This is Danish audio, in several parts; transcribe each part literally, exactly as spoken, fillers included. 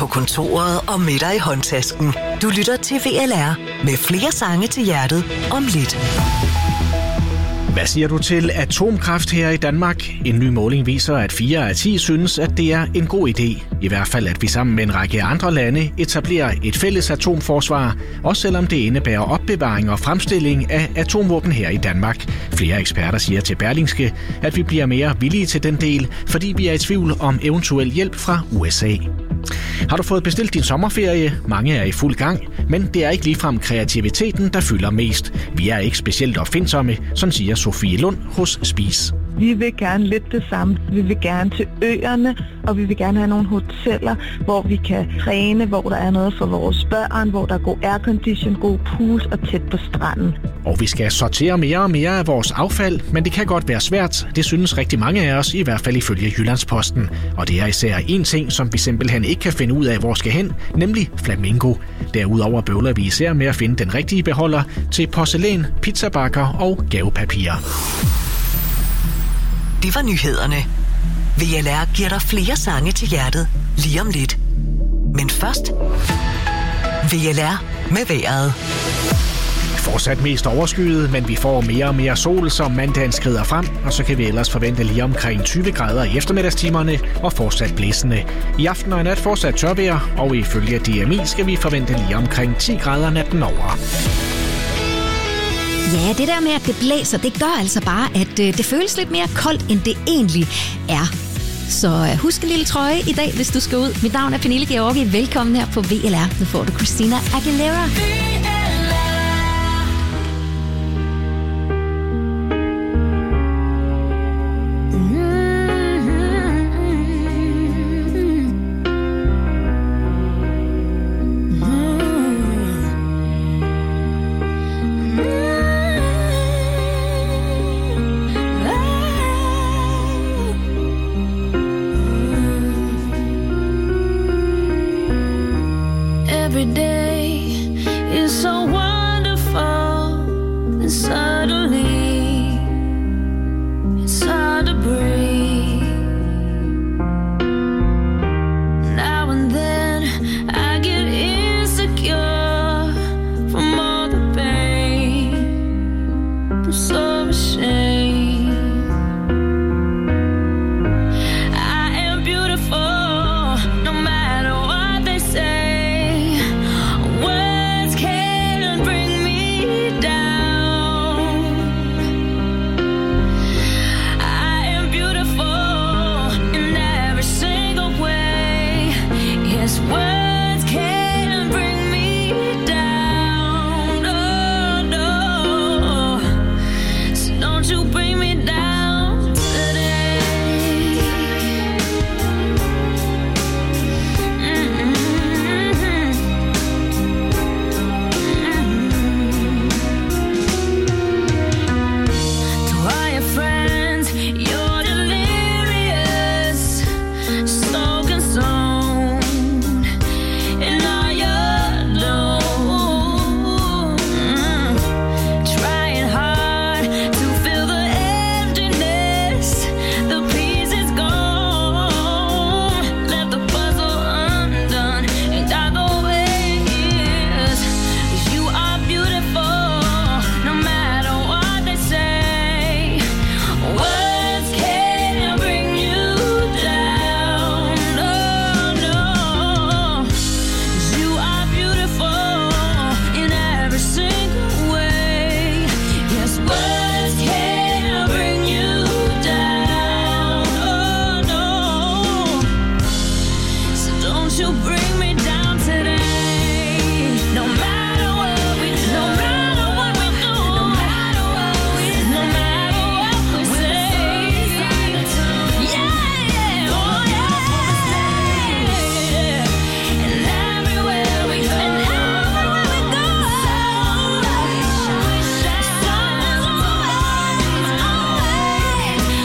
på kontoret og med dig i håndtasken. Du lytter til V L R med flere sange til hjertet om lidt. Hvad siger du til atomkraft her i Danmark? En ny måling viser, at fire af ti synes, at det er en god idé. I hvert fald, at vi sammen med en række andre lande etablerer et fælles atomforsvar, også selvom det indebærer opbevaring og fremstilling af atomvåben her i Danmark. Flere eksperter siger til Berlingske, at vi bliver mere villige til den del, fordi vi er i tvivl om eventuel hjælp fra U S A. Har du fået bestilt din sommerferie? Mange er i fuld gang, men det er ikke ligefrem kreativiteten, der fylder mest. Vi er ikke specielt opfindsomme, sådan siger Sofie Lund hos Spis. Vi vil gerne lidt det samme. Vi vil gerne til øerne, og vi vil gerne have nogle hoteller, hvor vi kan træne, hvor der er noget for vores børn, hvor der er god aircondition, god pus og tæt på stranden. Og vi skal sortere mere og mere af vores affald, men det kan godt være svært. Det synes rigtig mange af os, i hvert fald ifølge Jyllandsposten. Og det er især én ting, som vi simpelthen ikke kan finde ud af, hvor skal hen, nemlig flamingo. Derudover bøvler vi især med at finde den rigtige beholder til porcelæn, pizzabakker og gavepapir. Det var nyhederne. V L R giver dig flere sange til hjertet lige om lidt. Men først V L R med vejret. Fortsat mest overskyet, men vi får mere og mere sol, som mandagen skrider frem, og så kan vi ellers forvente lige omkring tyve grader i eftermiddagstimerne og fortsat blæsende. I aften og i nat fortsat tørvejr, og ifølge D M I skal vi forvente lige omkring ti grader natten over. Ja, det der med, at det blæser, det gør altså bare, at øh, det føles lidt mere koldt, end det egentlig er. Så øh, husk en lille trøje i dag, hvis du skal ud. Mit navn er Pernille Georgi. Velkommen her på V L R. Nu får du Christina Aguilera.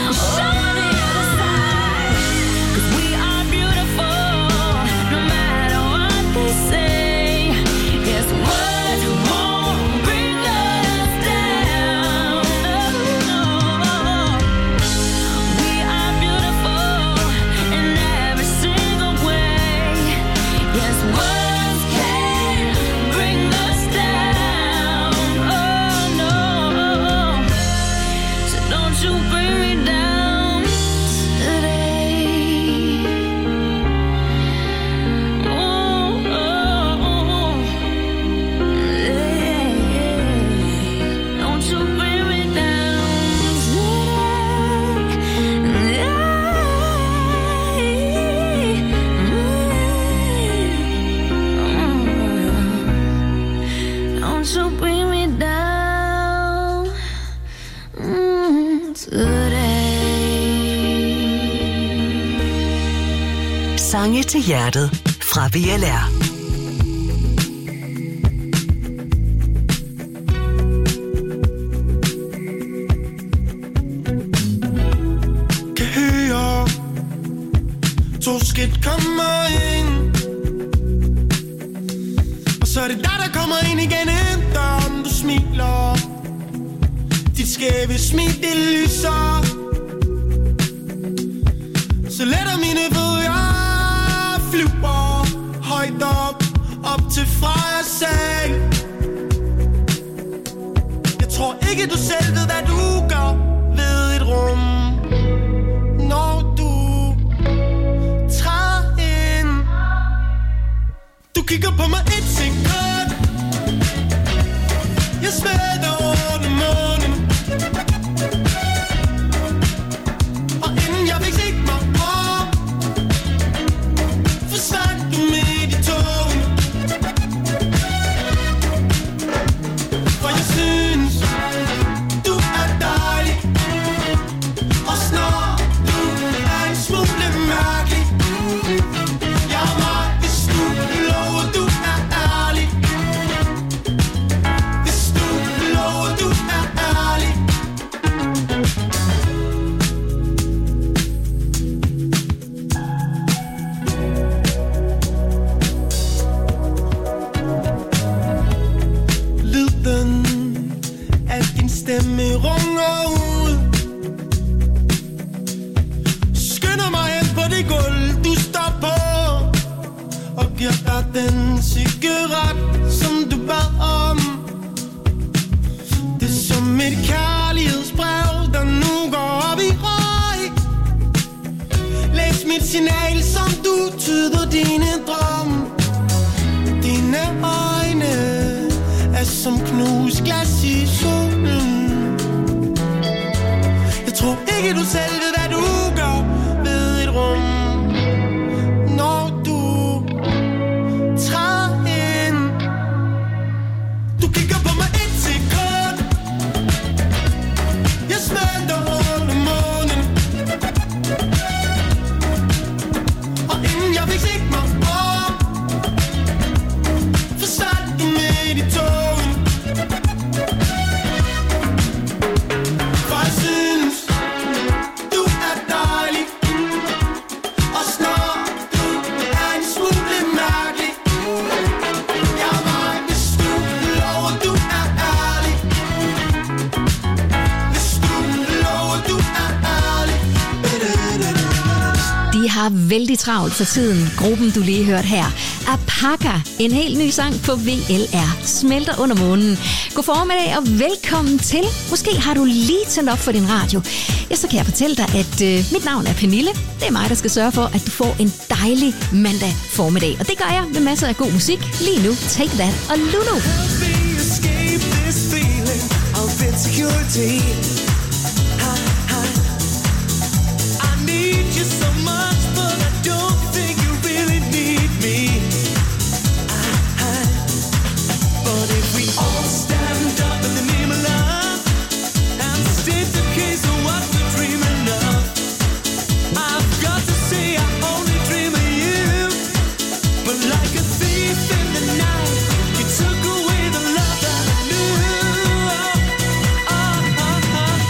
No matter sange til hjertet fra V L R. Kan høre to skridt kommer ind, og så er det dig, der kommer ind igen døren. Du smiler, dit skæve smil, det lyser, så letter mine fødder, flyver højt op, op til Freja sal. Jeg tror ikke, du selv ved, hvad du gør ved et rum, når du træder ind. Du kigger på mig et sekund, jeg smelter under månen, og inden jeg fik set mig om, forsvandt du midt i togen. For jeg synes, du er dejlig, også når du er en smule mærkelig. Jeg er mig, hvis du lover, du er ærlig. Hvis du lover, du er ærlig. Lyden af din stemme runger ud, skynder mig hen på det gulv, du står på, og giver dig den cigaret, som du bad om. Det er som et kærlighedsbrev, der nu går op i røg. Læs mit signal, som du tyder dine drøm. Dine øjne er som knust glas i solen. Jeg tror ikke, du selv ved, hvad du gør ved et rum, når du træder ind. Du kigger på mig et sekund, jeg smelter under månen, og inden jeg fik set mig om, forsvandt du midt i togen. For jeg synes, du er dejlig, også når du er en smule mærkelig. Jeg er mig, hvis du lover, du er ærlig. Hvis du lover, du er ærlig. De har vældig travlt for tiden. Gruppen, du lige hørt her, Apaka. En helt ny sang på V L R. Smelter under månen. God formiddag og velkommen til. Måske har du lige tændt op for din radio. Ja, så kan jeg fortælle dig, at øh, mit navn er Pernille. Det er mig, der skal sørge for, at du får en dejlig mandag formiddag. Og det gør jeg med masser af god musik. Lige nu, Take That og Lulu. Help me escape this feeling of insecurity. I, I, I need you so much, but I don't think you really need me. I, I, but if we all stand up in the name of love and state the case of what we're dreaming of, I've got to say I only dream of you. But like a thief in the night, you took away the love that I knew. Oh, oh, oh, oh.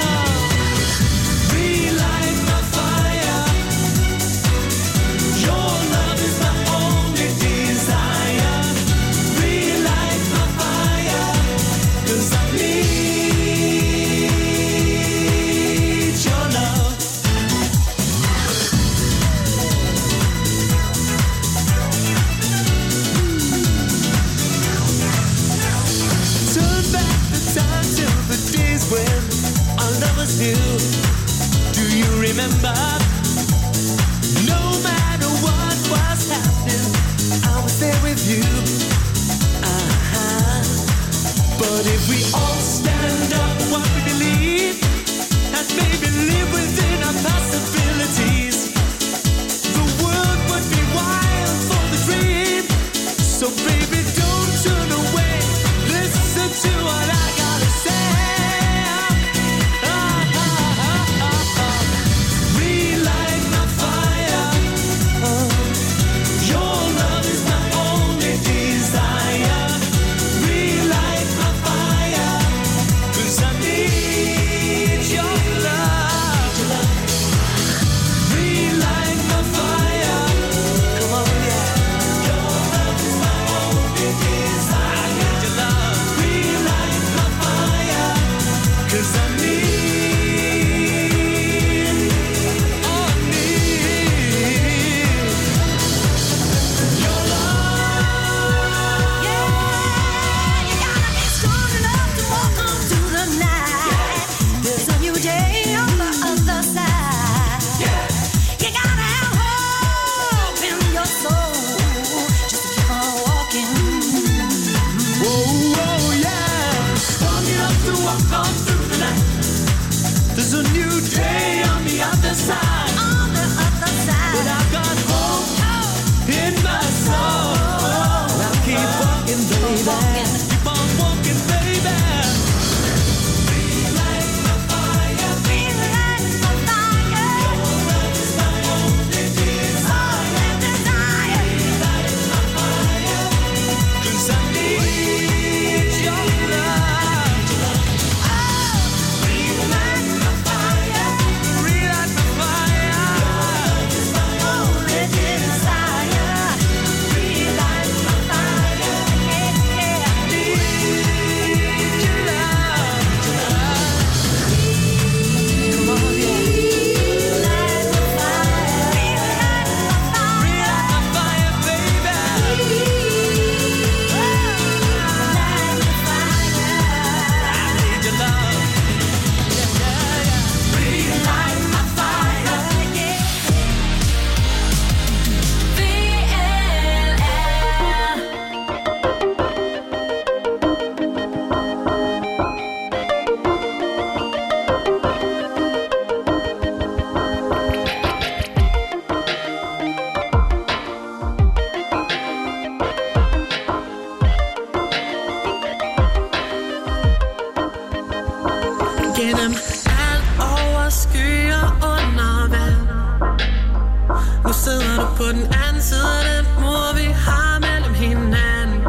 på den anden side af den mur, vi har mellem hinanden.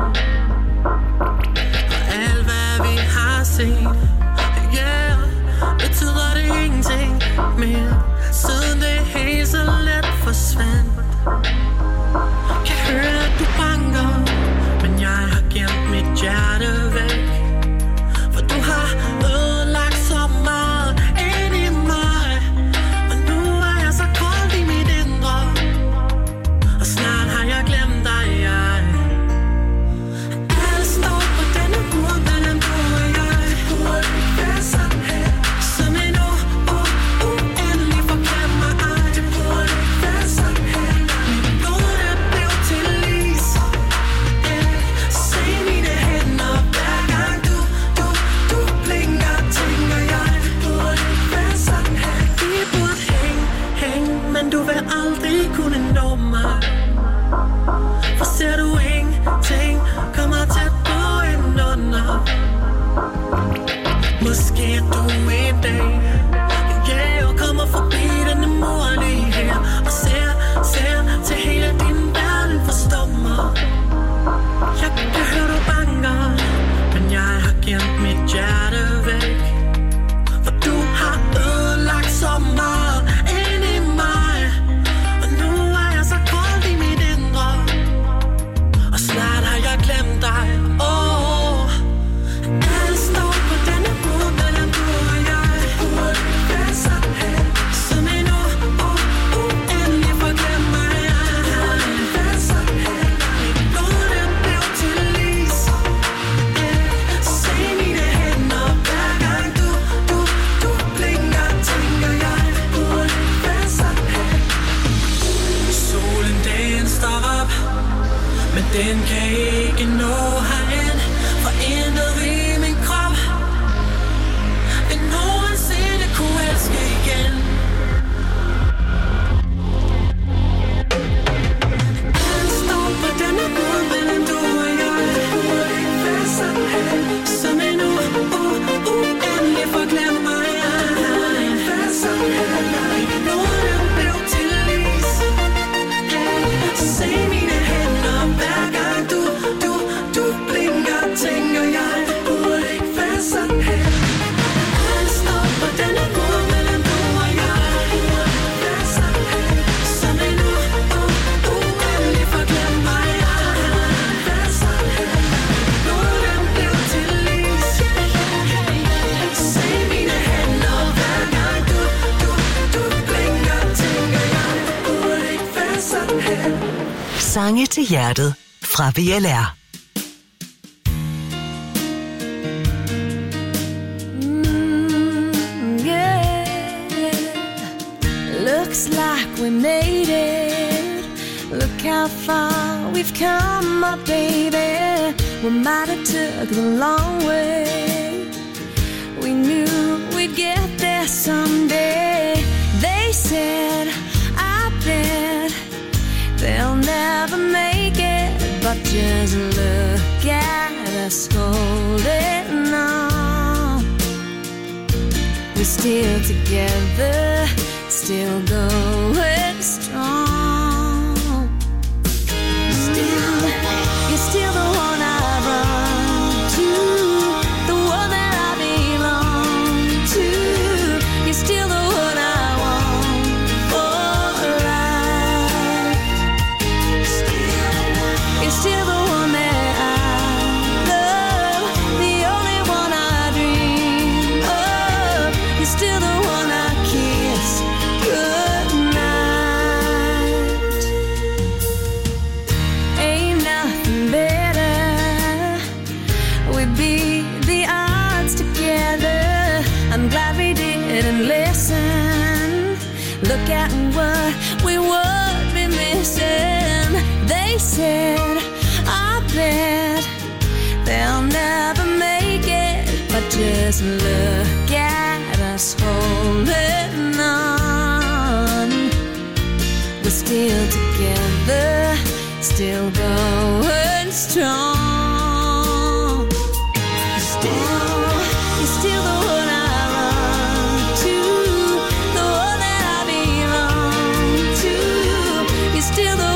Og alt hvad vi har set, yeah, betyder det ingenting mere, siden det hele så let forsvandt. Kan høre at du banker, men jeg har gemt mit hjerte væk. For du har ødelagt så meget ind i mig, og nu er jeg så kold i mit indre, og snart har jeg glemt dig, jeg. Alt står på denne mur mellem du og jeg. Burde ikke være sådan her, som en u- u- uendelig forglemmer ej. Det burde ikke være sådan her. Mit blod er blevet til is. Yeah. Se mine hænder hver gang du, du, du blinker, tænker jeg. Det burde ikke være sådan her. Vi burde hænge, hænge, men du vil aldrig kunne nå mig. For ser du ingenting, kommer tæt på en under. Måske er du en dag, yeah, og kommer forbi denne mur lige her, og ser, ser til hele din verden forstår mig. Jeg kan høre du banker, men jeg har gemt mit hjerte væk. For du har ødelagt så meget ind i mig, og nu er jeg så kold i mit indre, og snart har jeg glemt dig. Åh, alt står på denne mur mellem du og jeg. Burde ikke være sådan her, som en u- u- uendelig forglemmer jeg. Burde ikke være sådan her. Mit blod er blevet til is. Yeah. Se mine hænder hver gang du, du, du blinker, tænker jeg. Burde ikke være sådan her. Solen den står op, men den kan ikke nå herind, for intet i min krop vil nogensinde kunne elske igen. Alt står på denne mur mellem du og jeg. Burde ikke være sådan her, som en u- u- uendelig forglemmer jeg. Burde ikke være sådan her. Mit blod er blevet til is. Yeah. Se mine hænder hver gang du, du, du blinker, tænker jeg. Det burde ikke være sådan her. Alt står på denne mur mellem du og jeg. Det burde ikke være sådan her, som en u- u- uendelig forglemmer jeg. Det burde ikke være sådan her. Blod er blevet til is. Se mine hænder hver gang du, du, du blinker, tænker jeg. Det burde ikke være sådan her. Sange til hjertet fra V L R. Yeah, looks like we made it. Look how far we've come, my baby. We might have took the long way. We knew we'd get there someday. They said, I bet they'll never make it, but just look at us holding on. We're still together, still going strong. Still, you're still the one I run to, the one that I belong to. You're still the one I want for life. Still, you're still the one that I love, the only one I dream of. You're still the one I kiss goodnight. Ain't nothing better. We beat the odds together. I'm glad we didn't listen. Look at what we would be missing. They said, I bet they'll never make it, but just look at us holding on. We're still together, still going strong. Still, you're still the one I run to, the one that I belong to. You're still the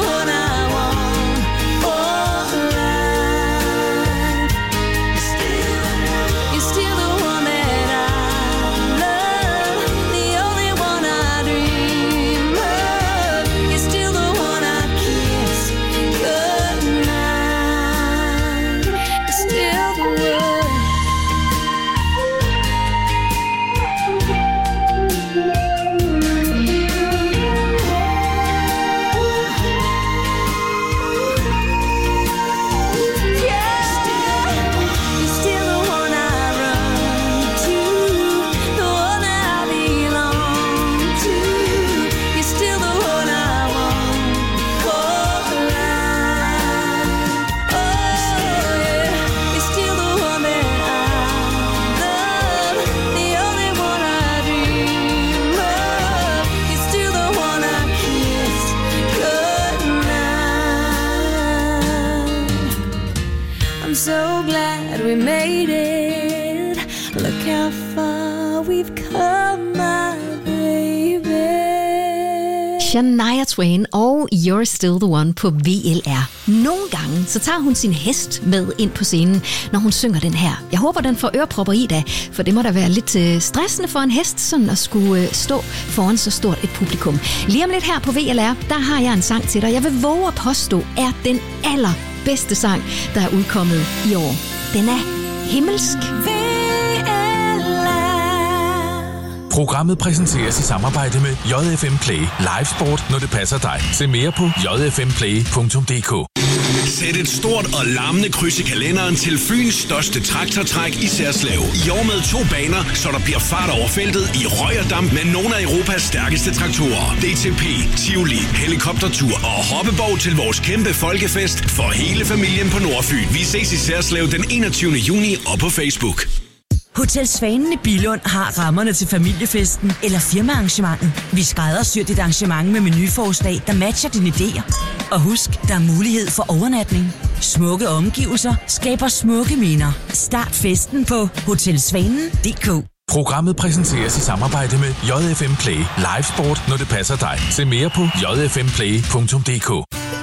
I'm so glad we made it. Look how far we've come, my baby. Shania Twain og You're Still the One på V L R. Nogle gange så tager hun sin hest med ind på scenen, når hun synger den her. Jeg håber, den får ørepropper i da, for det må da være lidt øh, stressende for en hest, sådan at skulle øh, stå foran så stort et publikum. Lige om lidt her på V L R, der har jeg en sang til dig. Jeg vil våge at påstå, er den allerbedste sang, der er udkommet i år. Den er himmelsk. Programmet præsenteres i samarbejde med J F M Play. Live sport, når det passer dig. Se mere på j f m play punktum d k. Sæt et stort og larmende kryds i kalenderen til Fyns største traktortræk i Særslev. I år med to baner, så der bliver fart over feltet i røg og damp med nogle af Europas stærkeste traktorer. D T P, Tivoli, helikoptertur og hoppeborg til vores kæmpe folkefest for hele familien på Nordfyn. Vi ses i Særslev den enogtyvende juni og på Facebook. Hotel Svanen i Billund har rammerne til familiefesten eller firmaarrangementet. Vi skræddersyr dit arrangement med menuforslag, der matcher dine idéer. Og husk, der er mulighed for overnatning. Smukke omgivelser skaber smukke minder. Start festen på hotel svanen punktum d k. Programmet præsenteres i samarbejde med J F M Play. Live sport, når det passer dig. Se mere på j f m play punktum d k.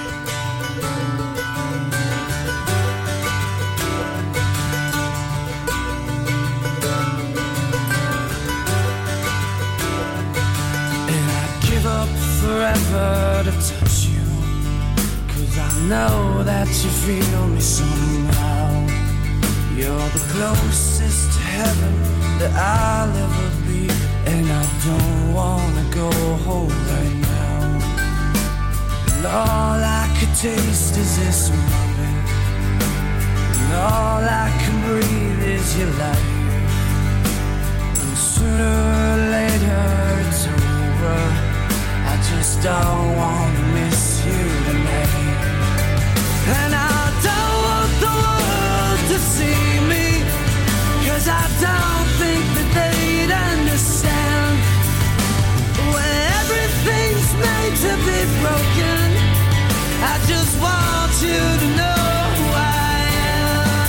Forever to touch you, 'cause I know that you feel me somehow. You're the closest to heaven that I'll ever be, and I don't wanna go home right now. And all I could taste is this moment, and all I can breathe is your life. And sooner or later it's over. I just don't want to miss you tonight. And I don't want the world to see me, 'cause I don't think that they'd understand. When everything's made to be broken, I just want you to know who I am.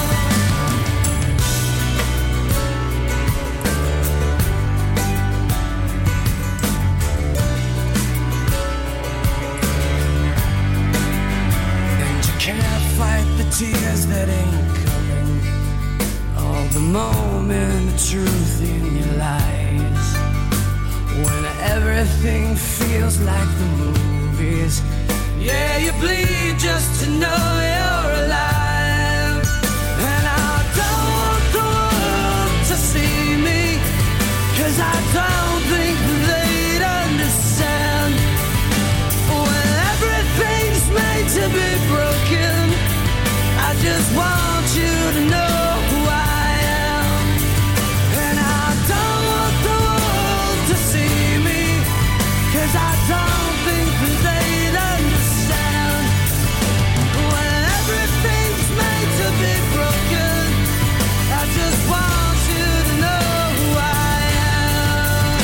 Can't fight the tears that ain't coming, all the moment of truth in your lies. When everything feels like the movies, yeah, you bleed just to know you're alive. And I don't want the world to see me, 'cause I don't think they'd understand. When everything's made to be broken, I just want you to know who I am. And I don't want the world to see me, 'cause I don't think that they'd understand. When everything's made to be broken, I just want you to know who I am.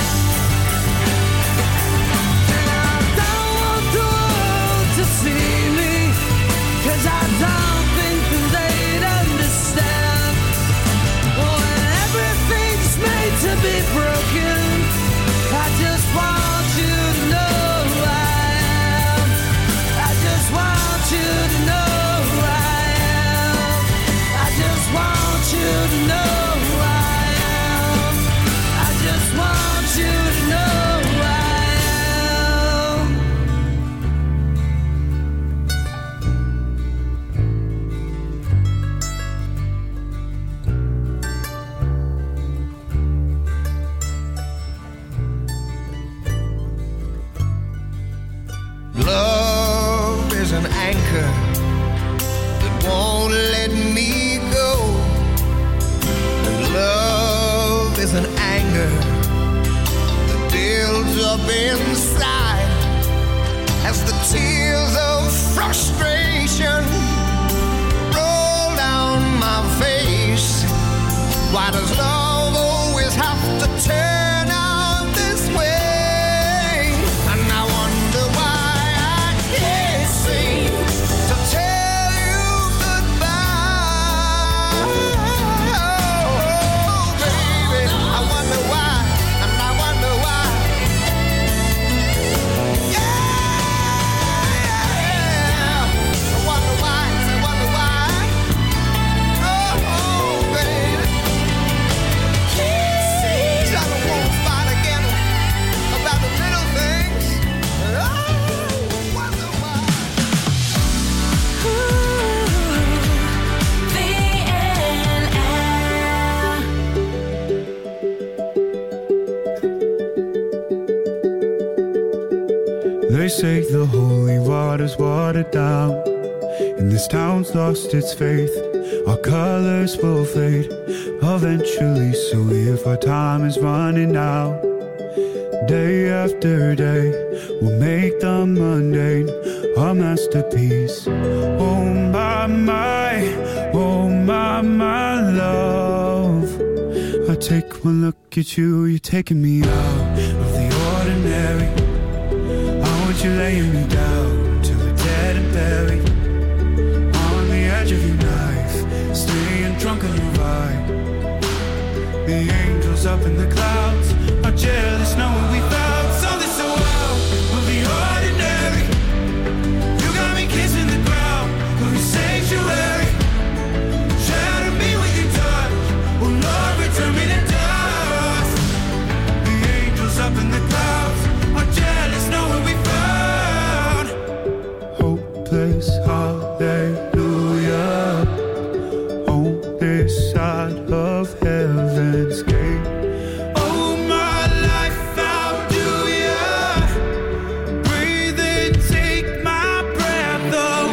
And I don't want the world to see me, 'cause I don't think that they'd understand. When everything's made to be broken, I just want you to know who I am. I just want you to know who I am. I just want you to know who I am. I just want you to know who I am. Love is an anchor that won't let me go. And love is an anger that builds up inside as the tears of frustration roll down my face. Why does love always have to turn out this way? And I wonder why I can't seem to tell you goodbye. watered down, and this town's lost its faith. Our colors will fade eventually, so if our time is running out, day after day, we'll make the mundane our masterpiece. Oh my, my, oh my, my love. I take one look at you, you're taking me out of the ordinary. I want you laying me down till we're dead and buried, on the edge of your knife, staying drunk on your ride. The angels up in the clouds are jealous knowing we found something so out of the ordinary. You got me kissing the ground of your sanctuary. Shatter me with your touch, oh Lord, return me to dust. The angels up in the clouds are jealous knowing we found hopeless hallelujah on this side of heaven's gate. Oh my life, how do ya breathe and take my breath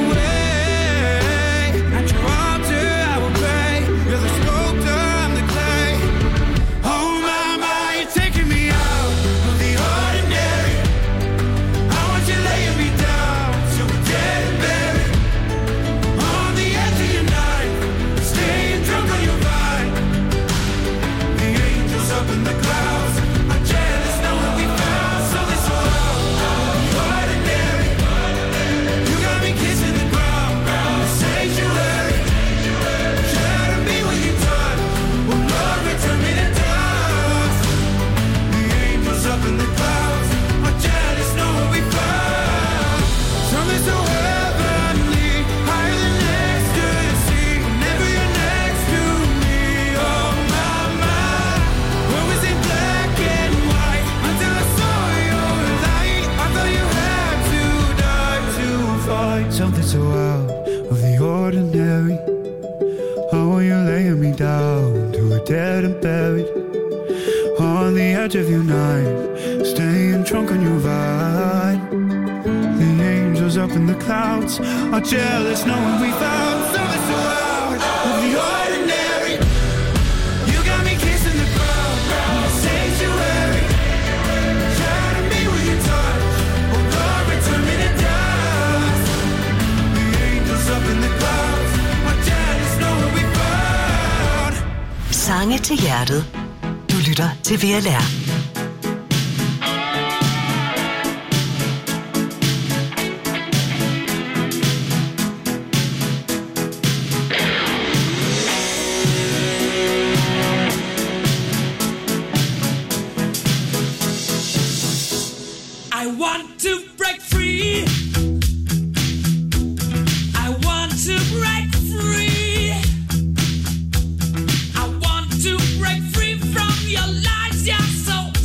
away? At your altar I will pray. You're the sculptor, I'm the clay. Oh my, my, you're taking me out of the ordinary. I want you laying me down till we're dead and buried, on the edge of your knife, staying drunk on your vine. The angels up in the clouds are jealous knowing we found something so out of the ordinary. You got me kissing the ground, the sanctuary. Shatter me with your touch, oh Lord, return me to dust. The angels up in the clouds are jealous knowing we found something so heavenly, higher than ecstasy. Whenever you're next to me, oh my, my. What was in black and white until I saw your light? I thought you had to die to find something so out of the ordinary. How are you laying me down to a dead and buried, on the edge of your knife, staying drunk on your vine. The angels up in the clouds are jealous knowing we found something so out of the ordinary. You got me kissing the ground, the sanctuary. Shatter me with your touch, oh Lord, return me to dust. The angels up in the clouds are jealous knowing we found. Sange til hjertet. Du lytter til V L R. I want to break free. I want to break free. I want to break free from your lies, you're so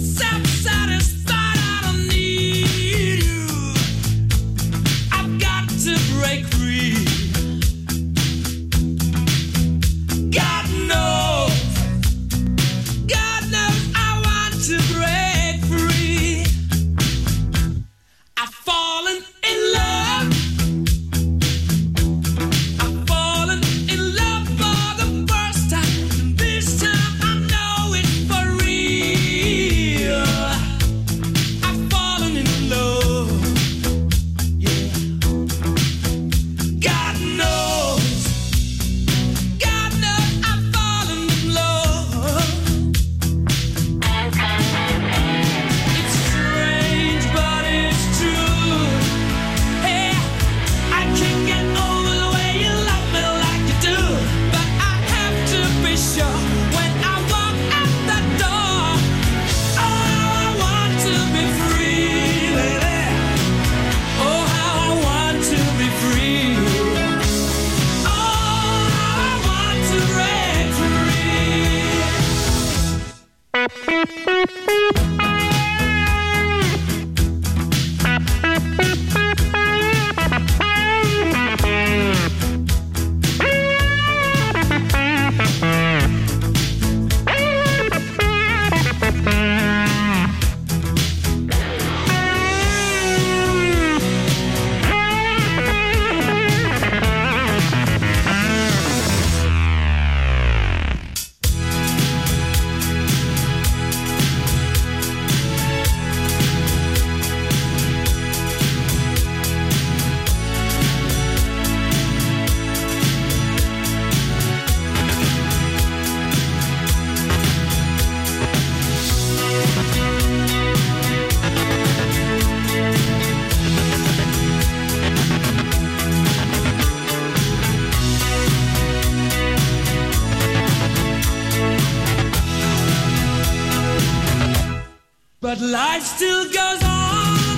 but life still goes on.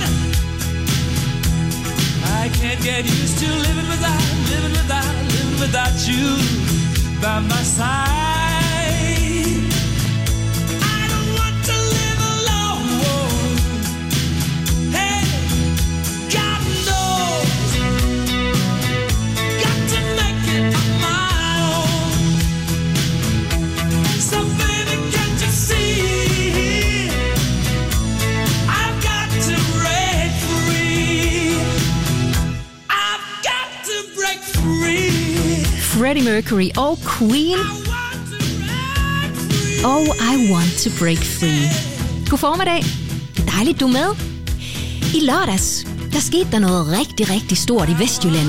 I can't get used to living without, living without, living without you by my side. I don't want to live alone. Hey, God knows, got to make it on my own. So baby, can't you see? I've got to break free. I've got to break free. Freddie Mercury og Queen. Oh, I want to break free. God formiddag. Det er dejligt, du er med. I lørdags, der skete der noget rigtig, rigtig stort i Vestjylland.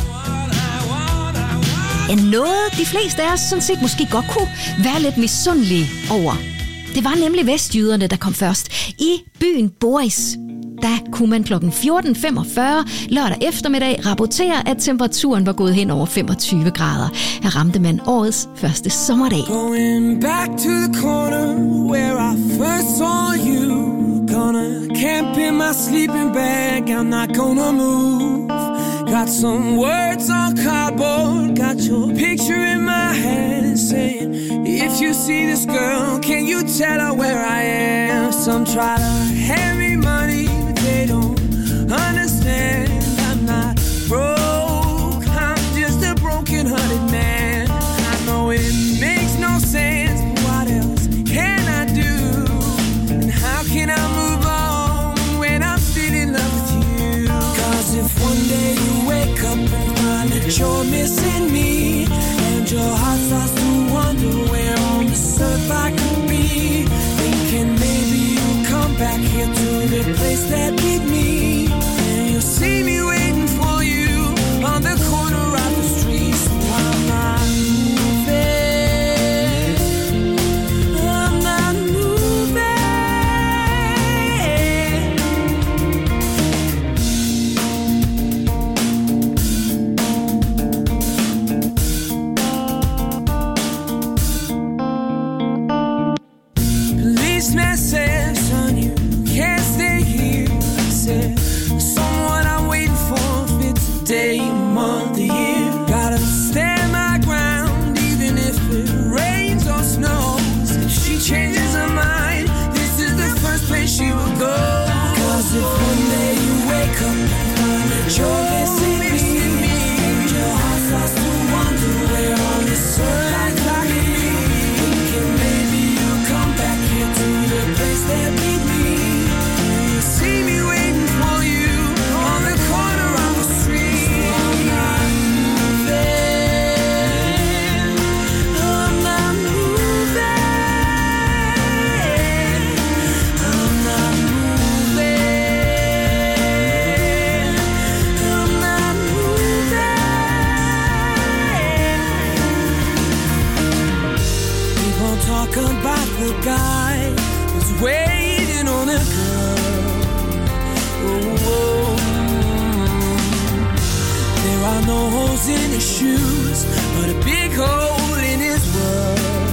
Ja, noget de fleste af os sådan set måske godt kunne være lidt misundelige over. Det var nemlig vestjyderne, der kom først. I byen Boris, der kunne man klokken fjorten femogfyrre lørdag eftermiddag rapportere, at temperaturen var gået hen over femogtyve grader. Her ramte man årets første sommerdag. Going back to the corner where I first saw you. Gonna camp in my sleeping bag, I'm not gonna move. Got some words on cardboard, got your picture in my hand saying, if you see this girl, can you tell her where I am? Some try to hand me money, but they don't understand. I'm not broke, I'm just a broken-hearted man. I know it makes no sense, but what else can I do? And how can I move on when I'm still in love with you? Cause if one day you wake up and find that you're missing me, and your heart starts to wonder where on this earth I could be, thinking maybe you'll come back here to the place that beat me, and you'll see me waiting for you on the corner of the street. So I'm not moving, I'm not moving. Policeman said, son, you can't stay here. I said, someone I'm waiting for fits a day, a month, a year. Gotta stand my ground even if it rains or snows. If she changes her mind, this is the first place she will go. Cause if one day you wake up and find that you're missing me, and your heart starts to wonder where all this earth I could be, thinking maybe you'll come back here to the place that beat me, and you'll see me waiting for you on the corner of the street. I'm not moving, I'm not moving, I'm not moving, I'm not moving. People talk about the guy who's waiting on a girl. Oh, oh. There are no holes in his shoes, but a big hole in his world.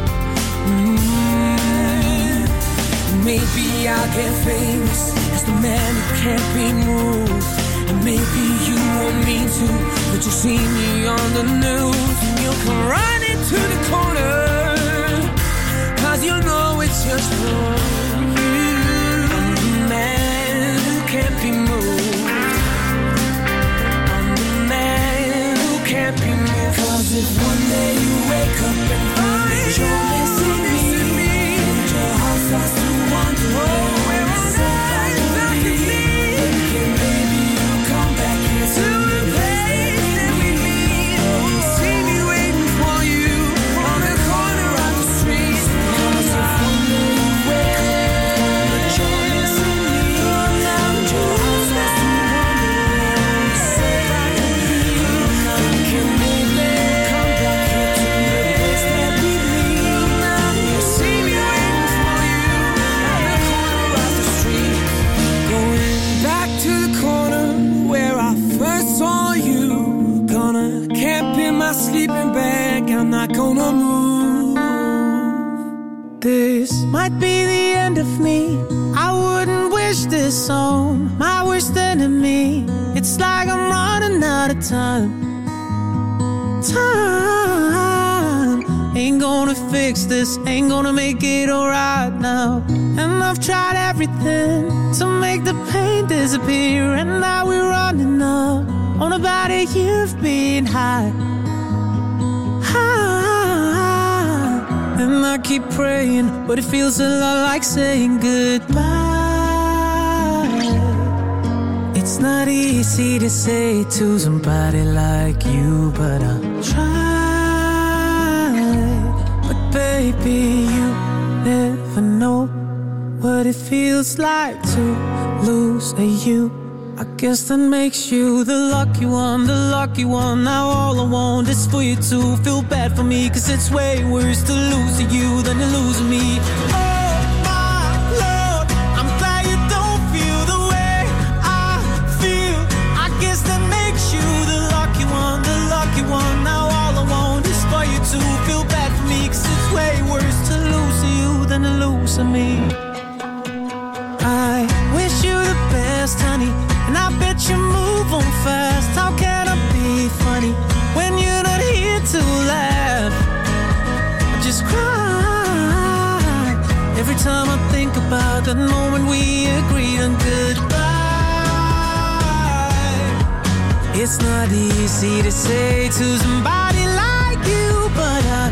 Mm. Maybe I'll get famous as the man who can't be moved, and maybe you won't mean to, but you'll see me on the news, and you'll come running to the corner, cause you know it's just for you. I'm the man who can't be moved, I'm the man who can't be moved. Cause if one day you wake up and find that you're missing me, and your heart starts to wonder where on earth I could be, thinking maybe you'll come back here to the place that we meet, and you'll see me waiting for you on the corner of the street. Cause if one day you wake up and find that you're missing me, and your heart starts to wonder where on this earth I could be, thinking maybe you'll come back here to the place that beat me, and you'll see me waiting for you on the corner of the street. Going back to the corner where I first saw you. Gonna camp in my sleeping bag, I'm not gonna move. This might be the end of me, I wish this on my worst enemy. It's like I'm running out of time. Time ain't gonna fix this, ain't gonna make it alright now. And I've tried everything to make the pain disappear, and now we're running up on about a year of being high. High. And I keep praying, but it feels a lot like saying goodbye. It's not easy to say to somebody like you, but I'll try. But baby, you never know what it feels like to lose a you. I guess that makes you the lucky one, the lucky one. Now all I want is for you to feel bad for me, 'cause it's way worse to lose you than to lose me. Oh my Lord, I'm glad you don't feel the way I feel. I guess that makes you the lucky one, the lucky one. Now all I want is for you to feel bad for me, 'cause it's way worse to lose you than to lose me. I wish you the best, honey, and I bet you move on fast. How can I be funny when you're not here to laugh? I just cry every time I think about that moment we agreed on goodbye. It's not easy to say to somebody like you, but I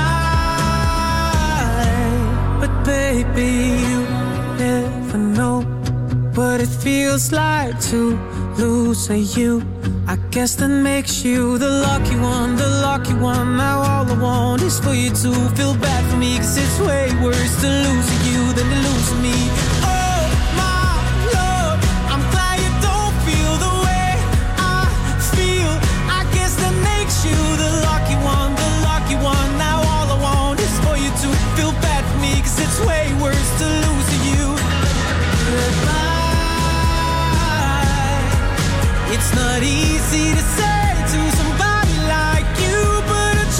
try. But baby, you never know what it feels like to lose a you. I guess that makes you the lucky one, the lucky one. Now all I want is for you to feel bad for me, 'cause it's way worse to lose you than to lose me. Oh my Lord, I'm glad you don't feel the way I feel. I guess that makes you the lucky one, the lucky one. Now all I want is for you to feel bad for me, 'cause it's way worse to lose you. Goodbye. It's not easy to say to somebody like you, but I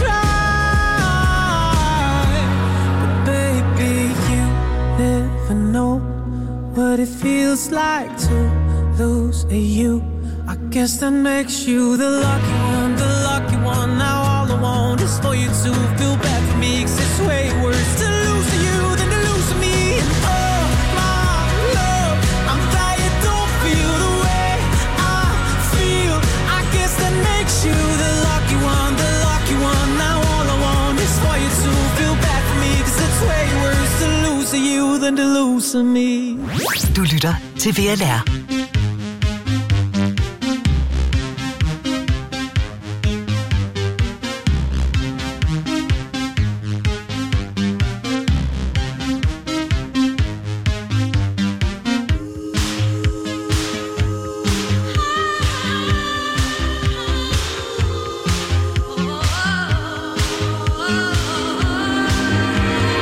try. But baby, you never know what it feels like to lose a you. I guess that makes you the lucky one, the lucky one. Now all I want is for you to feel bad for me, 'cause it's way worse to lose you than to lose me. And oh my love, I'm glad you don't feel the way I feel. I guess that makes you the lucky one, the lucky one. Now all I want is for you to feel bad for me, 'cause it's way worse to lose you than to lose me. Du lytter til V L R.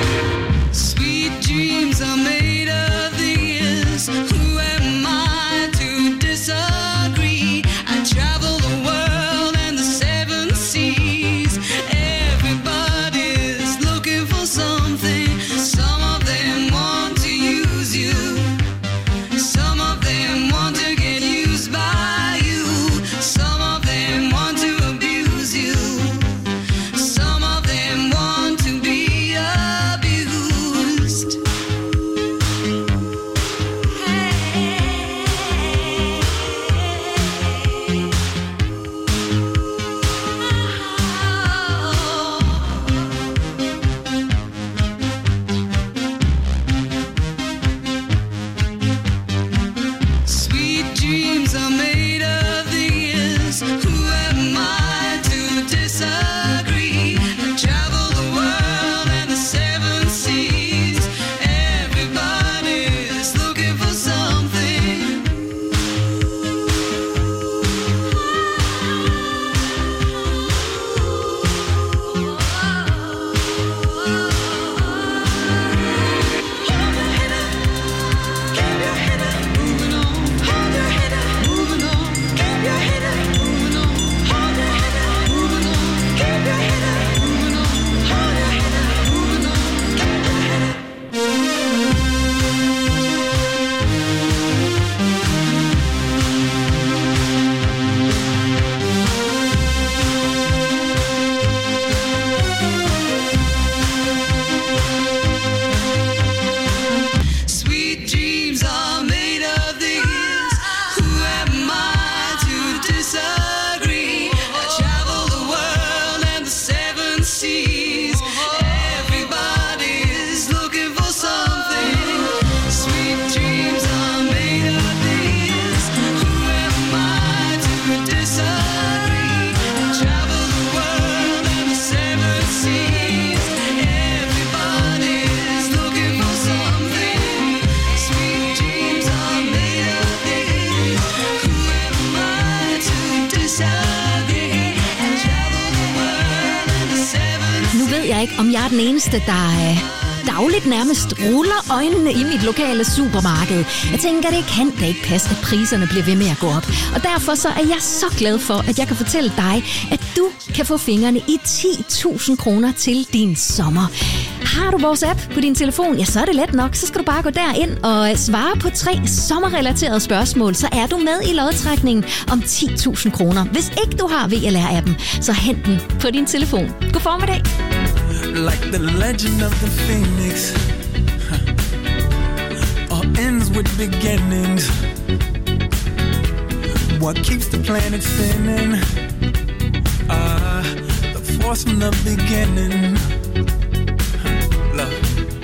Sweet dreams are made of these. Who am I ved jeg ikke, om jeg er den eneste, der øh, dagligt nærmest ruller øjnene i mit lokale supermarked. Jeg tænker, det kan da ikke passe, at priserne bliver ved med at gå op. Og derfor så er jeg så glad for, at jeg kan fortælle dig, at du kan få fingrene i ti tusind kroner til din sommer. Har du vores app på din telefon, ja, så er det let nok. Så skal du bare gå derind og svare på tre sommerrelaterede spørgsmål, så er du med i lodtrækningen om ti tusind kroner. Hvis ikke du har V L R-appen, så hent den på din telefon. God formiddag. Like the legend of the phoenix, huh. All ends with beginnings. What keeps the planet spinning? Ah, uh, the force from the beginning. Huh. Love.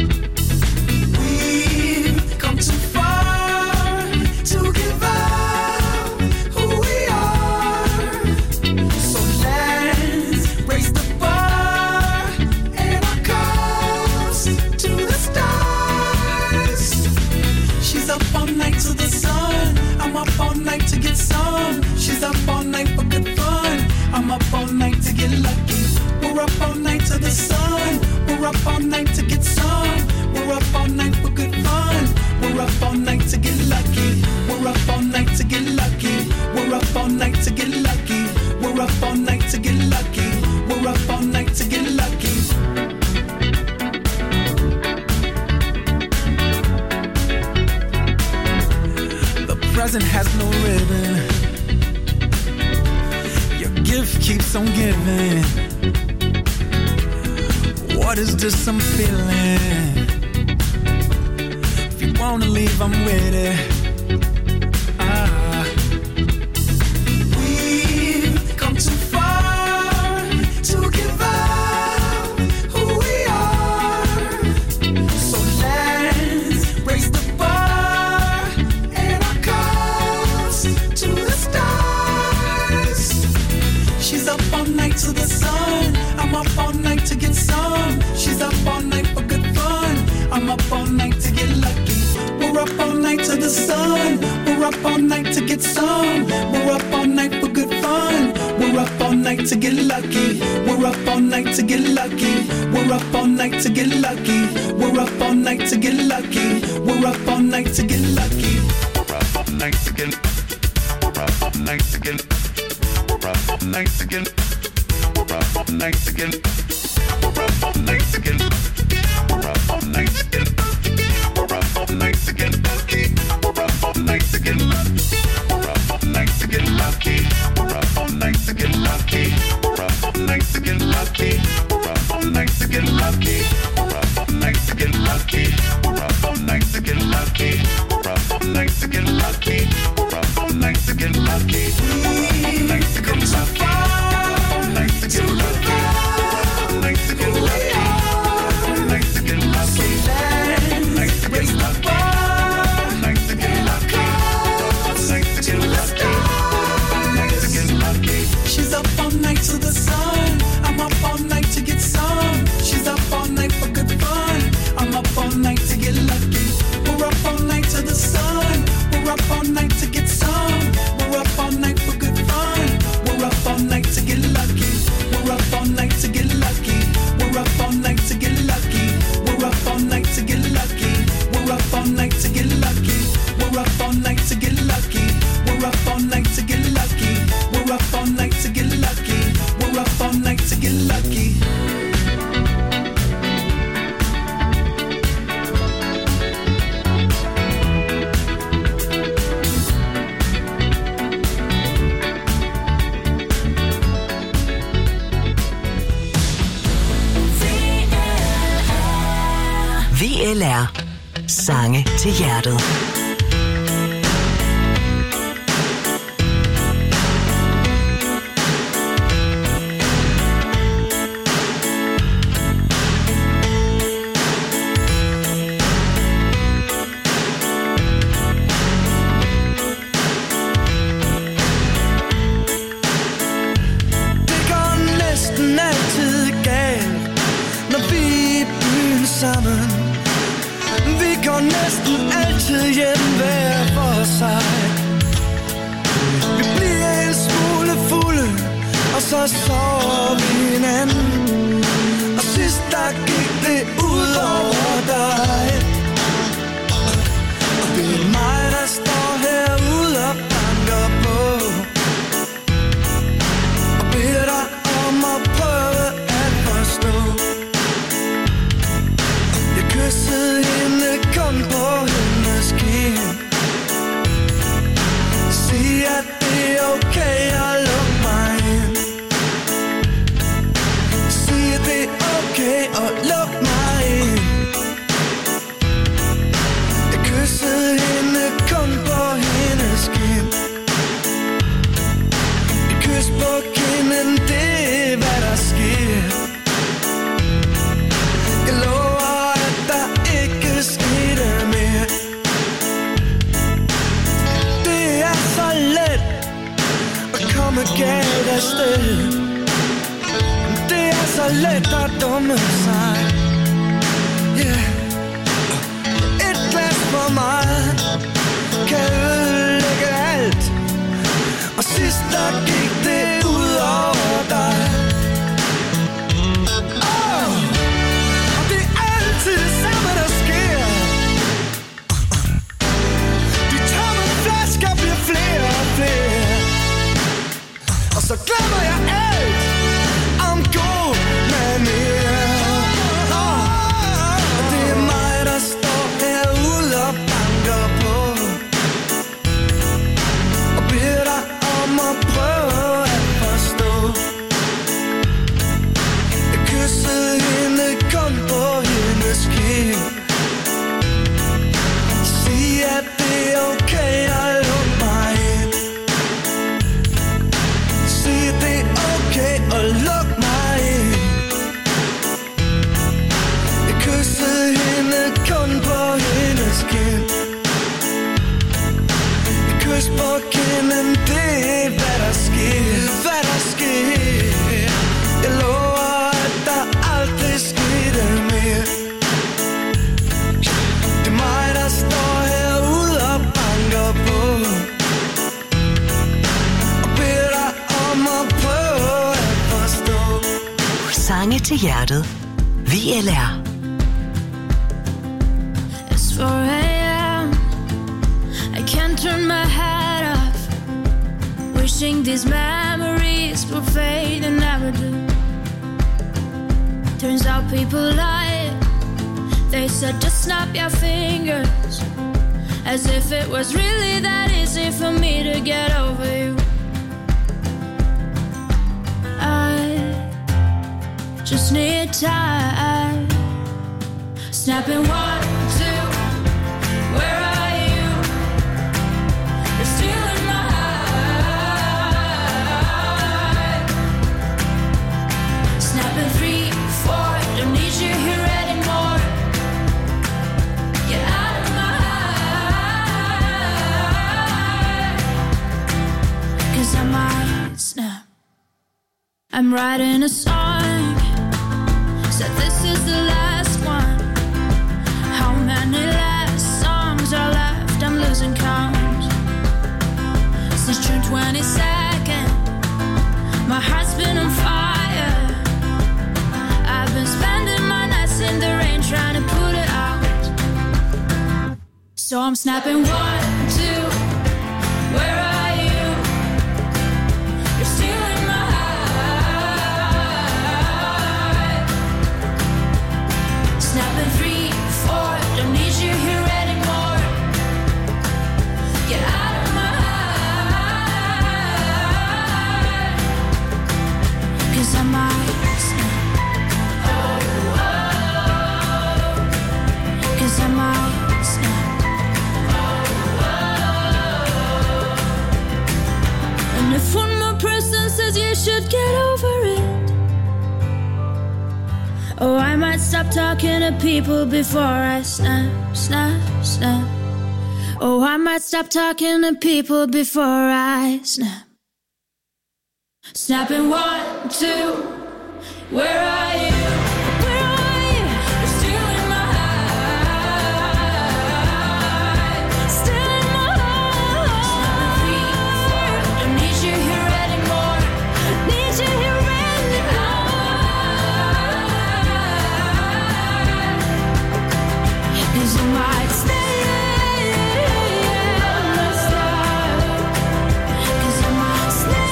We've come too far to give up who we are. So let's raise the bar and our cups to the stars. She's up all night to the sun. I'm up all night to get some. She's up all night for good fun. I'm up all night to get lucky. We're up all night to the sun. We're up all night to get some. We're up all night for good fun. We're up all night to get lucky. We're up all night to get lucky. We're up all night to get lucky. We're up all night to get lucky. We're up all night to get lucky. The present has no ribbon. Your gift keeps on giving. What is this I'm feeling? If you wanna leave, I'm with it. Ah. We've come too far to give up who we are. So let's raise the bar and our cups to the stars. She's up all night to the sun. I'm up all night to get some. She's up all night for good fun. I'm up all night to get lucky. We're up all night to the sun. We're up all night to get some. We're up all night for good fun. We're up all night to get lucky. We're up all night to get lucky. We're up all night to get lucky. We're up all night to get lucky. We're up all night to get lucky. We're up all night to get. We're up all night to get. We're up all night to get. We're up all night to get. We're up all night to get. We're up all night to get. We're up all night to get lucky. We're up all night to get lucky. We're up all night to get lucky. We're up all night to get lucky. We're up all night to get lucky. We're up all night to get lucky. We're up all night to get lucky. We're up all night to get lucky. We're up all night to get lucky. We're up all night to get lucky. We're up all night to get lucky. To love you, all night to get lucky, all night to get lucky, all night to get lucky, all night to get lucky, all night to get lucky, all night to get lucky. She's up all night to the sun. I'm up all night to get some. She's up all night for good fun. I'm up all night to get lucky. We're up all night to the sun. We're up all night to get some. We're up all night for good fun. We're up all night to get lucky. We're up all night to get lucky. We're up all night to get lucky. We're up all night to get lucky. We're up all night to get lucky. We're up all night to get lucky. We're up all night to get lucky. We're up all night to get lucky. We're up all night to get lucky. V L R. Sange til hjertet. Sammen. Vi går næsten altid hjem hver for sig. Vi bliver en smule fulde, og så sover vi hinanden og siger er let at dumme sig. Yeah. Et glas for meget kan ødelægge alt, og sidst der gik det ud over dig. Oh, og det er altid det samme, der sker. De tomme flasker bliver flere og flere, og så glemmer jeg alt om god manér. Og det er mig, der står herude og banker på og beder dig om at prøve at forstå. Jeg kyssede hende kun på hendes kind. Sig at det er okay at lukke mig ind. Sig at det er okay at lukke mig ind. Jeg kyssede hende kun på hendes kind. Et kys på kinden, det er hvad der sker. Hvad der sker. Jeg lover at der aldrig skete mere. Det er mig der står herude og banker på og beder dig om at prøve at forstå. Sange til hjertet. V L R. It's four a.m. I can't turn my head off, wishing these memories will fade and never do. Turns out people lie. They said just snap your fingers, as if it was really that easy for me to get over you. I just need time. Snapping one, two, where are you? You're still in my heart. Snapping three, four, don't need you here anymore. Get out of my heart. 'Cause I might snap. I'm writing a song, said this is the last one. How many last songs are left? I'm losing count. Since June twenty-second, my heart's been on fire. I've been spending my nights in the rain trying to put it out. So I'm snapping one, two, where are you? You're still in my heart. Snapping three, four, don't need you here anymore. Get out of my heart. 'Cause I might snap. Oh, oh. 'Cause I might snap. Oh, oh. And if one more person says you should get over it, oh, I might stop talking to people before I snap, snap, snap. Oh, I might stop talking to people before I snap. Snapping one, two, where are you? Where are you? You're still in my heart. Still in my heart. Snapping three, four, don't need you here anymore. Need you here anymore. 'Cause you might stay in the start. 'Cause I might stay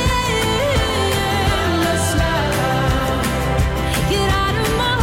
in the start. Get out of my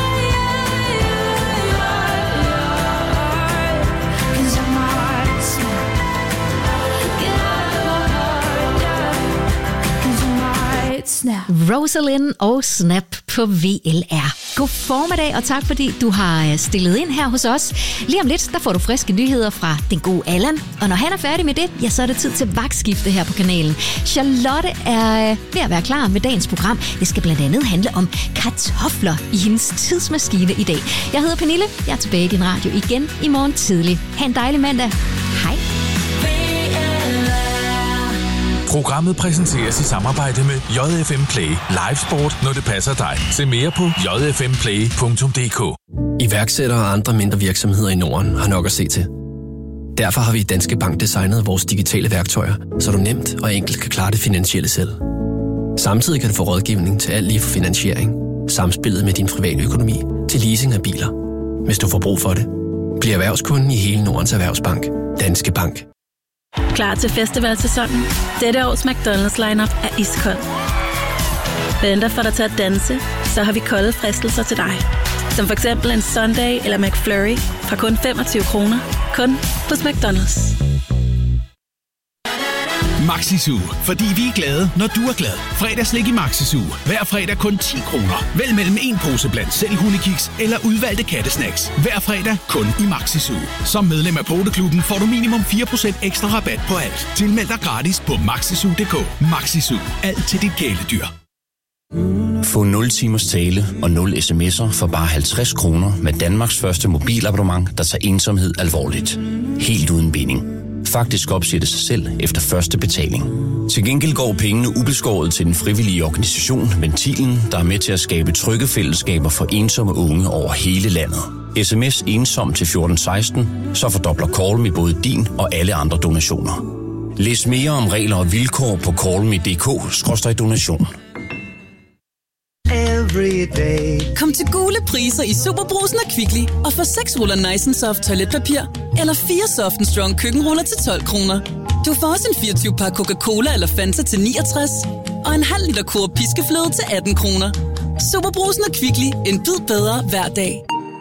heart. 'Cause I might snap. Get out of my heart. 'Cause I might snap. Rosalind og Snap på V L R. God formiddag, og tak fordi du har stillet ind her hos os. Lige om lidt, der får du friske nyheder fra den gode Allan. Og når han er færdig med det, ja, så er det tid til vagtskifte her på kanalen. Charlotte er ved at være klar med dagens program. Det skal blandt andet handle om kartofler i hendes tidsmaskine i dag. Jeg hedder Pernille. Jeg er tilbage i din radio igen i morgen tidlig. Ha' en dejlig mandag. Hej. Programmet præsenteres i samarbejde med J F M Play. Live sport, når det passer dig. Se mere på j f m play punktum d k. Iværksættere og andre mindre virksomheder i Norden har nok at se til. Derfor har vi i Danske Bank designet vores digitale værktøjer, så du nemt og enkelt kan klare det finansielle selv. Samtidig kan du få rådgivning til alt lige fra finansiering, samspillet med din private økonomi til leasing af biler. Hvis du får brug for det, bliv erhvervskunden i hele Nordens Erhvervsbank. Danske Bank. Klar til festivalsæsonen? Dette års McDonald's lineup er iskold. Venter for dig til at danse, så har vi kolde fristelser til dig. Som for eksempel en Sunday eller McFlurry fra kun femogtyve kroner. Kun hos McDonald's. Maxisu, fordi vi er glade, når du er glad. Fredagslik i Maxisu. Hver fredag kun ti kroner. Vælg mellem en pose blandt selv hundekiks eller udvalgte kattesnacks. Hver fredag kun i Maxisu. Som medlem af Poteklubben får du minimum fire procent ekstra rabat på alt. Tilmeld dig gratis på maxisu punktum d k. Maxisu. Alt til dit kæledyr. Få nul timers tale og nul sms'er for bare halvtreds kroner med Danmarks første mobilabonnement, der tager ensomhed alvorligt. Helt uden binding. Faktisk opsætter sig selv efter første betaling. Til gengæld går pengene ubeskåret til den frivillige organisation Ventilen, der er med til at skabe trygge fællesskaber for ensomme unge over hele landet. Sms ensom til fjorten seksten, så fordobler Call Me både din og alle andre donationer. Læs mere om regler og vilkår på call me punktum d k skråstreg donation. Kom til gule priser i Superbrugsen og Kvickly og få seks ruller Nice and Soft toiletpapir eller fire Soft and Strong køkkenruller til tolv kroner. Du får også en fireogtyve pakke Coca-Cola eller Fanta til niogtres og en halv liter Coop piskefløde til atten kroner. Superbrugsen og Kvickly. En bid bedre hver dag.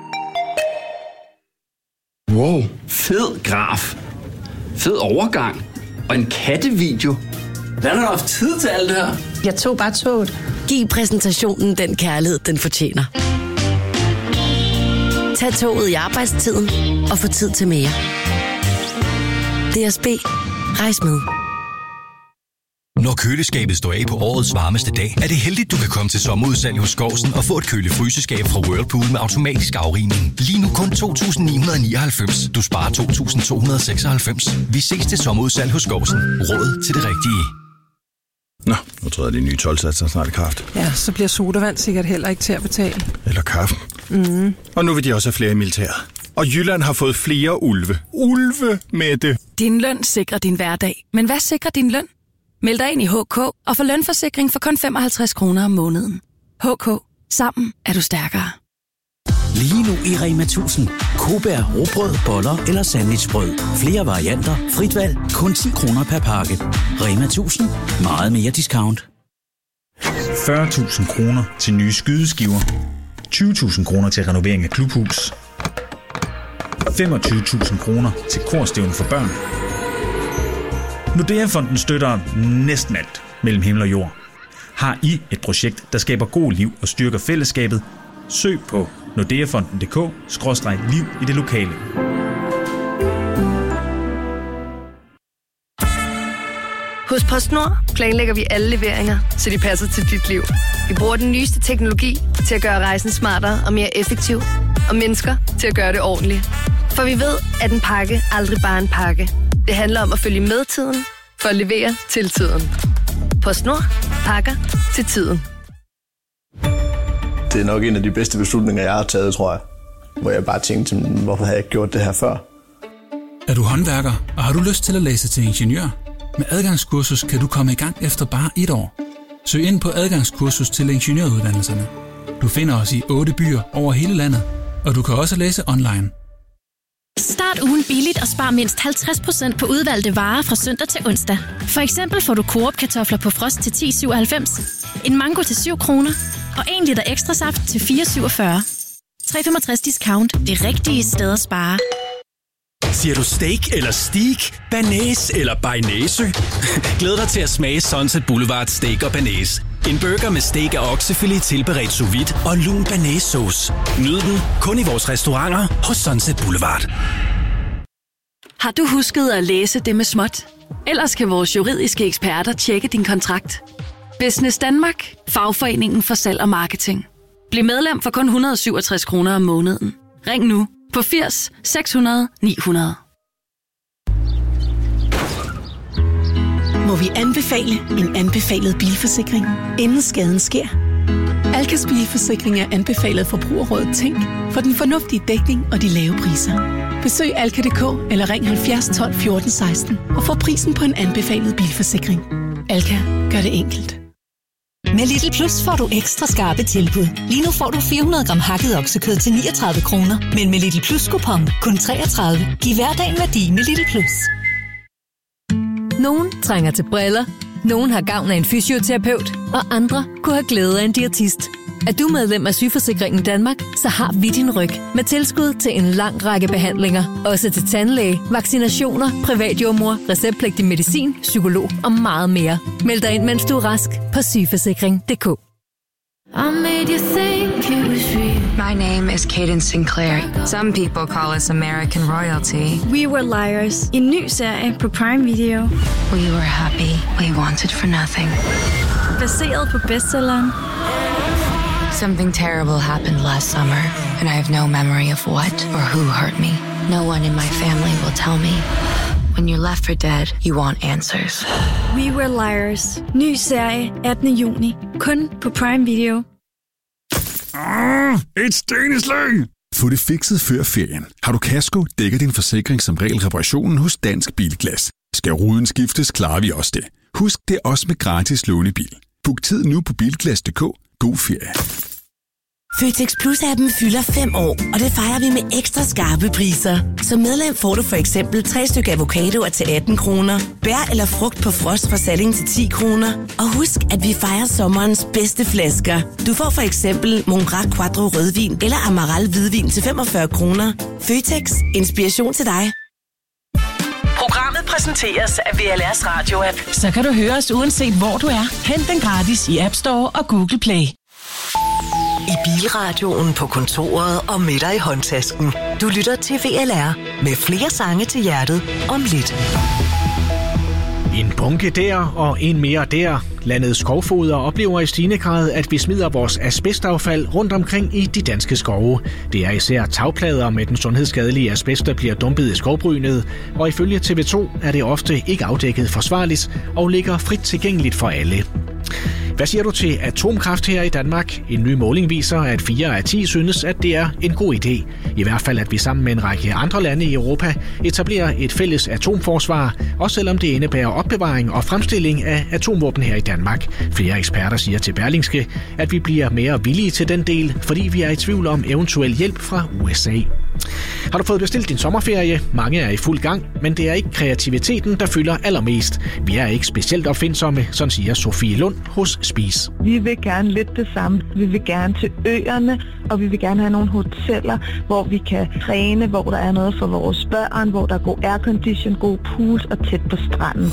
Wow, fed graf. Fed overgang. Og en kattevideo. Hvordan har du haft tid til alt det her? Jeg tog bare toget. Giv præsentationen den kærlighed, den fortjener. Tag toget i arbejdstiden og få tid til mere. D S B. Rejs med. Når køleskabet står af på årets varmeste dag, er det heldigt, du kan komme til sommerudsalg hos Skovsen og få et køle-fryseskab fra Whirlpool med automatisk afrivning. Lige nu kun to tusind ni hundrede nioghalvfems. Du sparer to tusind to hundrede seksoghalvfems. Vi ses til sommerudsalg hos Skovsen. Råd til det rigtige. Nå, nu tror jeg, de nye tolv-satser snart i kraft. Ja, så bliver sodavand sikkert heller ikke til at betale. Eller kaffe. Mm. Og nu vil de også have flere i militæret. Og Jylland har fået flere ulve. Ulve med det. Din løn sikrer din hverdag. Men hvad sikrer din løn? Meld dig ind i H K og få lønforsikring for kun femoghalvtreds kroner om måneden. H K. Sammen er du stærkere. Lige nu i Rema tusind. Kobær, rugbrød, boller eller sandwichbrød. Flere varianter, frit valg, kun ti kroner per pakke. Rema tusind. Meget mere discount. fyrre tusind kroner til nye skydeskiver. tyve tusind kroner til renovering af klubhus. femogtyve tusind kroner til korstævne for børn. Nordea-fonden støtter næsten alt mellem himmel og jord. Har I et projekt, der skaber god liv og styrker fællesskabet? Søg på nordeafonden punktum d k skråstreg liv i det lokale. Hos PostNord planlægger vi alle leveringer, så de passer til dit liv. Vi bruger den nyeste teknologi til at gøre rejsen smartere og mere effektiv, og mennesker til at gøre det ordentligt. For vi ved, at en pakke aldrig bare er en pakke. Det handler om at følge med tiden, for at levere til tiden. PostNord. Pakker til tiden. Det er nok en af de bedste beslutninger, jeg har taget, tror jeg. Hvor jeg bare tænkte, hvorfor havde jeg ikke gjort det her før? Er du håndværker, og har du lyst til at læse til ingeniør? Med adgangskursus kan du komme i gang efter bare et år. Søg ind på adgangskursus til ingeniøruddannelserne. Du finder os i otte byer over hele landet, og du kan også læse online. Start ugen billigt og spar mindst halvtreds procent på udvalgte varer fra søndag til onsdag. For eksempel får du Coop kartofler på frost til ti komma syvoghalvfems, en mango til syv kroner og en liter ekstra saft til fire komma syvogfyrre. tre komma femogtres discount. Det rigtige sted at spare. Siger du steak eller steak, banæs eller bearnaise? Glæd dig til at smage Sunset Boulevard Steak og Banæs. En burger med steak af oksefilet tilberedt sous vide og lun banæssauce. Nyd den kun i vores restauranter hos Sunset Boulevard. Har du husket at læse det med småt? Ellers kan vores juridiske eksperter tjekke din kontrakt. Business Danmark. Fagforeningen for salg og marketing. Bliv medlem for kun et hundrede og syvogtres kroner om måneden. Ring nu på firs seks hundrede ni hundrede. må vi anbefale en anbefalet bilforsikring, inden skaden sker. Alkas bilforsikring er anbefalet Forbrugerrådet Tænk for den fornuftige dækning og de lave priser. Besøg alka punktum d k eller ring halvfjerds tolv fjorten seksten og få prisen på en anbefalet bilforsikring. Alka gør det enkelt. Med Lidl Plus får du ekstra skarpe tilbud. Lige nu får du fire hundrede gram hakket oksekød til niogtredive kroner, men med Lidl Plus kupon kun treogtredive. Giv hverdagen værdi med Lidl Plus. Nogen trænger til briller, nogen har gavn af en fysioterapeut, og andre kunne have glæde af en diætist. Er du medlem af Sygeforsikringen Danmark, så har vi din ryg med tilskud til en lang række behandlinger. Også til tandlæge, vaccinationer, privatjordmor, receptpligtig medicin, psykolog og meget mere. Meld dig ind, mens du er rask på sygeforsikring punktum d k. I made you think it was real. My name is Cadence Sinclair. Some people call us American royalty. We Were Liars. En ny serie på Prime Video. We were happy. We wanted for nothing. Baseret på bestselleren. Something terrible happened last summer, and I have no memory of what or who hurt me. No one in my family will tell me. When you're left for dead, you want answers. We Were Liars. Ny serie attende juni. Kun på Prime Video. Ah, et steneslag! Få det fikset før ferien. Har du kasko, dækker din forsikring som regel reparationen hos Dansk Bilglas. Skal ruden skiftes, klarer vi også det. Husk, det er også med gratis lånebil. Book tid nu på bilglas punktum d k. God ferie. Føtex Plus-appen fylder fem år, og det fejrer vi med ekstra skarpe priser. Som medlem får du for eksempel tre stykker avocadoer til atten kroner, bær eller frugt på frost fra Salling til ti kroner. Og husk, at vi fejrer sommerens bedste flasker. Du får for eksempel Mongrac Quattro rødvin eller Amaral hvidvin til femogfyrre kroner. Føtex. Inspiration til dig. Programmet præsenteres af V L R's radio-app. Så kan du høre os uanset hvor du er. Hent den gratis i App Store og Google Play. I bilradioen, på kontoret og med dig i håndtasken. Du lytter til V L R med flere sange til hjertet om lidt. En bunke der og en mere der. Landets skovfoder oplever i stigende grad, at vi smider vores asbestaffald rundt omkring i de danske skove. Det er især tagplader med den sundhedsskadelige asbest, der bliver dumpet i skovbrynet, og ifølge T V to er det ofte ikke afdækket forsvarligt og ligger frit tilgængeligt for alle. Hvad siger du til atomkraft her i Danmark? En ny måling viser, at fire af ti synes, at det er en god idé. I hvert fald, at vi sammen med en række andre lande i Europa etablerer et fælles atomforsvar, også selvom det indebærer opbevaring og fremstilling af atomvåben her i Danmark. Flere eksperter siger til Berlingske, at vi bliver mere villige til den del, fordi vi er i tvivl om eventuel hjælp fra U S A. Har du fået bestilt din sommerferie? Mange er i fuld gang, men det er ikke kreativiteten, der fylder allermest. Vi er ikke specielt opfindsomme, sådan siger Sofie Lund hos Spis. Vi vil gerne lidt det samme. Vi vil gerne til øerne, og vi vil gerne have nogle hoteller, hvor vi kan træne, hvor der er noget for vores børn, hvor der er god aircondition, god pool og tæt på stranden.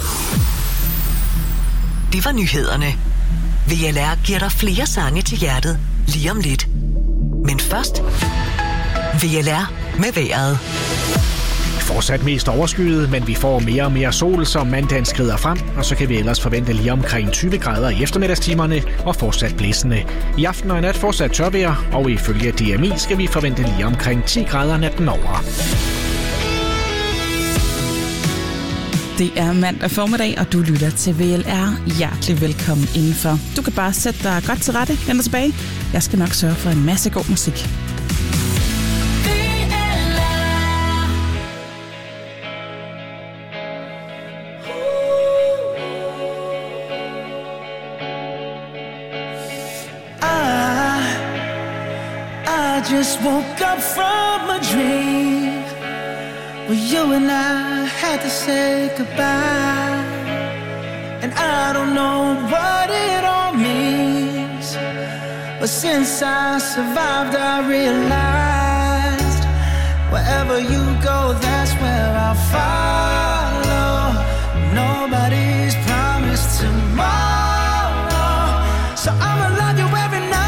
Det var nyhederne. V L R giver dig flere sange til hjertet lige om lidt. Men først V L R med vejret. Fortsat mest overskyet, men vi får mere og mere sol, som mandagen skrider frem, og så kan vi ellers forvente lige omkring tyve grader i eftermiddagstimerne og fortsat blæsende. I aften og i nat fortsat tørvejr, og ifølge D M I skal vi forvente lige omkring ti grader natten over. Det er mandag formiddag, og du lytter til V L R. Hjertelig velkommen indenfor. Du kan bare sætte dig godt til rette, vende tilbage. Jeg skal nok sørge for en masse god musik. I just woke up from a dream where you and I had to say goodbye, and I don't know what it all means, but since I survived I realized wherever you go, that's where I'll follow. Nobody's promised tomorrow, so I'ma love you every night.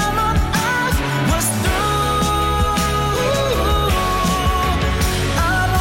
I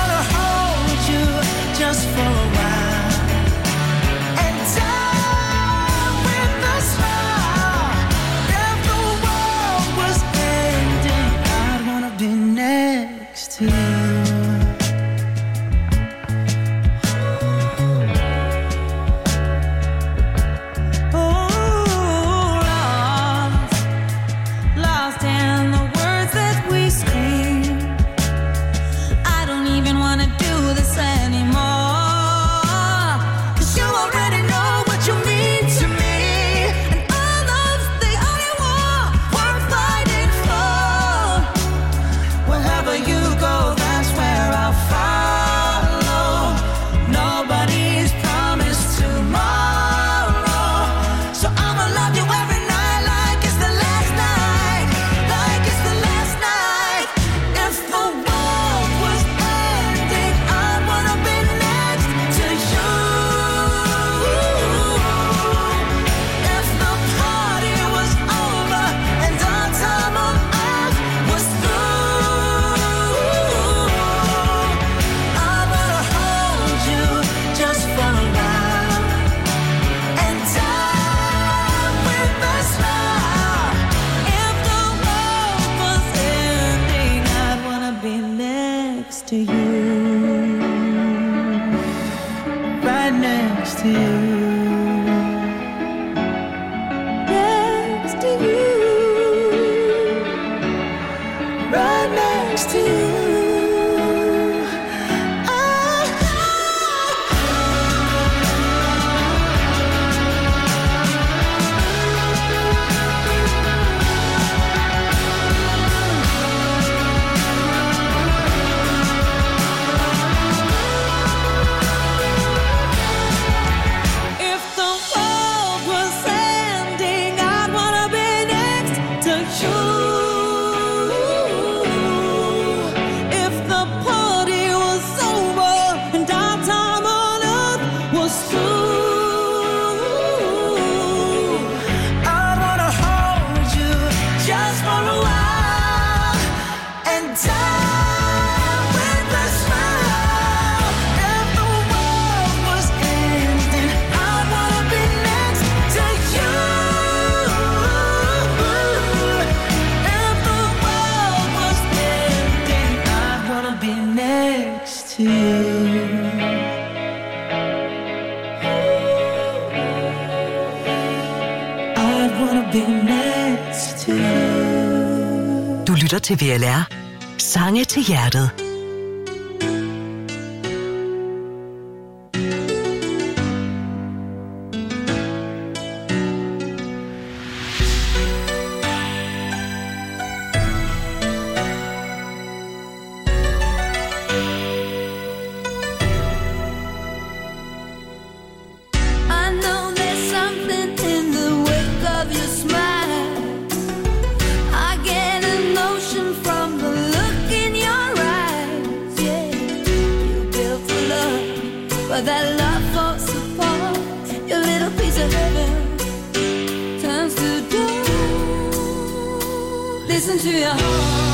to you, right next to you. To you. Du lytter til V L R. Sange til hjertet. But that love falls apart. Your little piece of heaven turns to dawn. Listen to your heart.